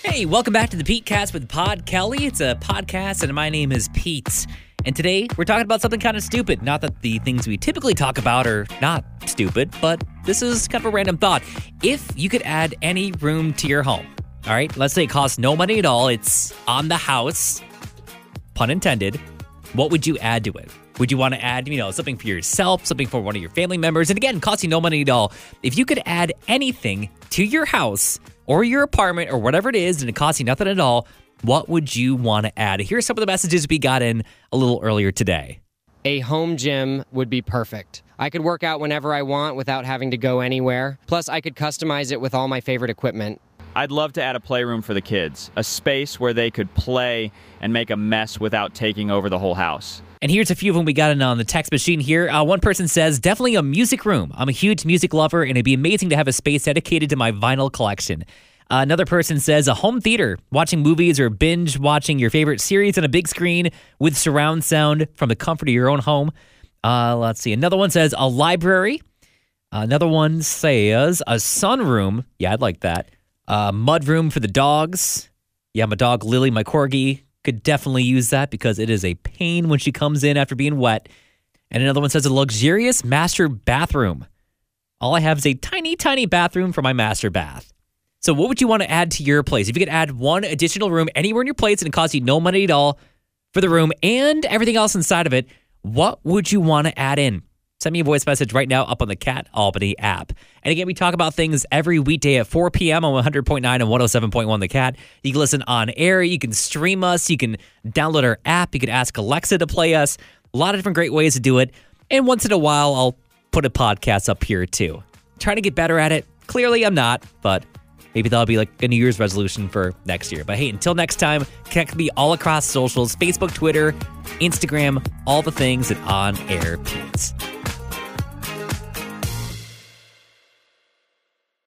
Hey, welcome back to the Pete Cast with Pod Kelly. It's a podcast, and my name is Pete. And today, we're talking about something kind of stupid. Not that the things we typically talk about are not stupid, but this is kind of a random thought. If you could add any room to your home, all right, let's say it costs no money at all, it's on the house, pun intended, what would you add to it? Would you want to add, something for yourself, something for one of your family members? And again, costing no money at all. If you could add anything to your house or your apartment or whatever it is, and it costs you nothing at all, what would you want to add? Here's some of the messages we got in a little earlier today. A home gym would be perfect. I could work out whenever I want without having to go anywhere. Plus, I could customize it with all my favorite equipment. I'd love to add a playroom for the kids, a space where they could play and make a mess without taking over the whole house. And here's a few of them we got in on the text machine here. One person says, definitely a music room. I'm a huge music lover, and it'd be amazing to have a space dedicated to my vinyl collection. Another person says a home theater, watching movies or binge watching your favorite series on a big screen with surround sound from the comfort of your own home. Let's see. Another one says a library. Another one says a sunroom. Yeah, I'd like that. Mud room for the dogs. Yeah, my dog Lily, my corgi, could definitely use that because it is a pain when she comes in after being wet. And another one says a luxurious master bathroom. All I have is a tiny, tiny bathroom for my master bath. So what would you want to add to your place? If you could add one additional room anywhere in your place and it costs you no money at all for the room and everything else inside of it, what would you want to add in? Send me a voice message right now up on the Cat Albany app. And again, we talk about things every weekday at 4 p.m. on 100.9 and 107.1 The Cat. You can listen on air. You can stream us. You can download our app. You can ask Alexa to play us. A lot of different great ways to do it. And once in a while, I'll put a podcast up here too. Trying to get better at it. Clearly, I'm not, but maybe that'll be like a New Year's resolution for next year. But hey, until next time, connect with me all across socials, Facebook, Twitter, Instagram, all the things at On Air Pete's.